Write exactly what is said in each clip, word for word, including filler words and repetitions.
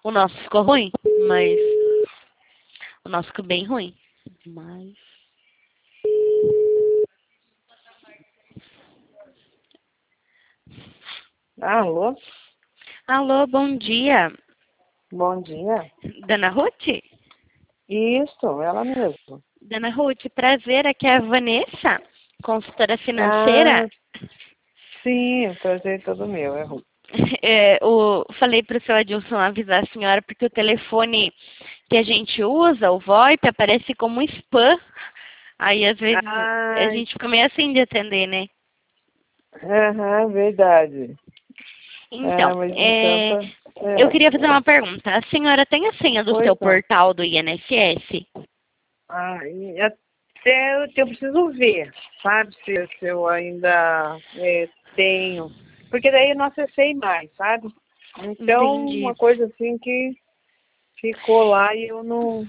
O nosso ficou ruim, mas o nosso ficou bem ruim. Mas Alô? alô, bom dia. Bom dia. Dona Ruth? Isso, ela mesma. Dona Ruth, prazer, aqui é a Vanessa, consultora financeira. Ah, sim, o prazer é todo meu, é Ruth. É, o, falei para o seu Adilson avisar a senhora, porque o telefone que a gente usa, o VoIP, aparece como spam. Aí, às vezes, a Ai, gente fica meio assim de atender, né? aham, verdade. Então, Ah, mas então é, tá. eu É, queria fazer uma pergunta. A senhora tem a senha do pois seu não. portal do I N S S? Ah, e até eu, eu preciso ver, sabe, se, se eu ainda é, tenho. Porque daí eu não acessei mais, sabe? Então, Entendi. uma coisa assim que ficou lá e eu não.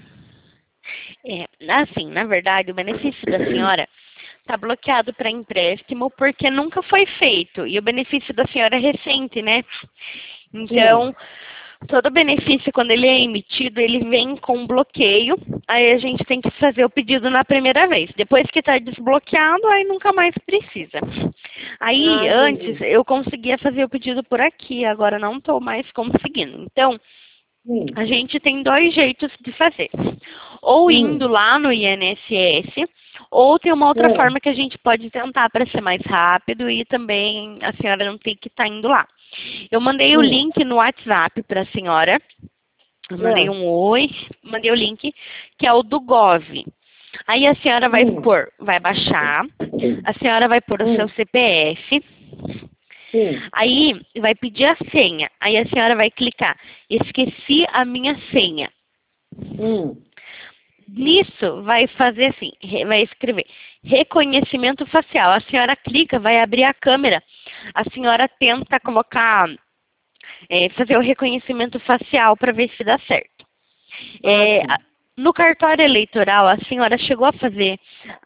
É, assim, na verdade, o benefício da senhora está bloqueado para empréstimo porque nunca foi feito. E o benefício da senhora é recente, né? Sim. Então, todo benefício, quando ele é emitido, ele vem com bloqueio. Aí a gente tem que fazer o pedido na primeira vez. Depois que está desbloqueado, aí nunca mais precisa. Ah, Aí, antes, entendi. eu conseguia fazer o pedido por aqui, agora não estou mais conseguindo. Então, Sim. a gente tem dois jeitos de fazer. Ou Hum. indo lá no I N S S, ou tem uma outra É. forma que a gente pode tentar para ser mais rápido e também a senhora não tem que estar indo lá. Eu mandei o Sim. link no WhatsApp para a senhora. Eu mandei É. um oi, mandei o link, que é o do Gov. Aí a senhora vai Hum. pôr, vai baixar, a senhora vai pôr o seu Hum. C P F, Sim. aí vai pedir a senha. Aí a senhora vai clicar, esqueci a minha senha. Hum. Nisso, vai fazer assim, re- vai escrever reconhecimento facial. A senhora clica, vai abrir a câmera. A senhora tenta colocar, é, fazer o reconhecimento facial para ver se dá certo. Ah, É, a- sim. no cartório eleitoral, a senhora chegou a fazer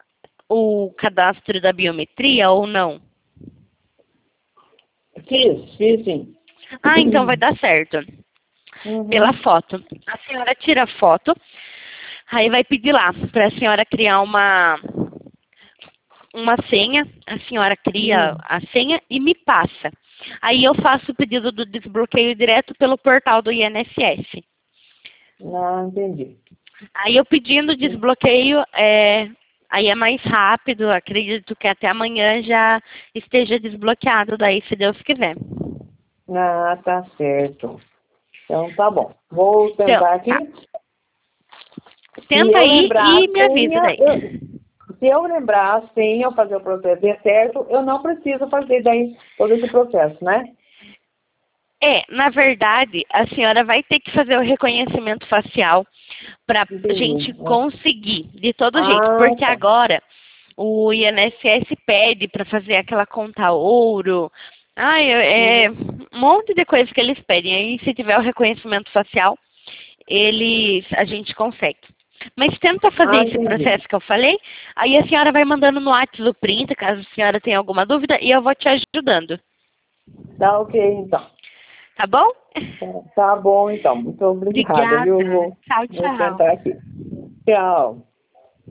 o cadastro da biometria ou não? Fiz, fiz sim. Ah, então vai dar certo. Pela Uhum. foto. A senhora tira a foto, aí vai pedir lá para a senhora criar uma uma senha, a senhora cria Hum. a senha e me passa. Aí eu faço o pedido do desbloqueio direto pelo portal do I N S S. Ah, entendi. Aí eu pedindo desbloqueio, é, aí é mais rápido, acredito que até amanhã já esteja desbloqueado, daí se Deus quiser. Ah, tá certo. Então tá bom. Vou Então, tentar aqui. tá. Se Tenta eu aí lembrar e a me avisa senha, daí. eu, se eu lembrar a senha, eu fazer o processo der certo, eu não preciso fazer daí todo esse processo, né? É, na verdade, a senhora vai ter que fazer o reconhecimento facial para a gente Entendi. conseguir, de todo jeito, Ah, porque tá. agora o I N S S pede para fazer aquela conta ouro, ai, é Uhum. um monte de coisa que eles pedem. Aí, se tiver o reconhecimento facial, eles, a gente consegue. Mas tenta fazer Ah, esse entendi. processo que eu falei, aí a senhora vai mandando no WhatsApp o print, caso a senhora tenha alguma dúvida, e eu vou te ajudando. Tá ok, então. Tá bom? Tá, tá bom, então. Muito obrigada, viu? Obrigada. Vou, Tchau, vou tchau. tentar aqui. Tchau.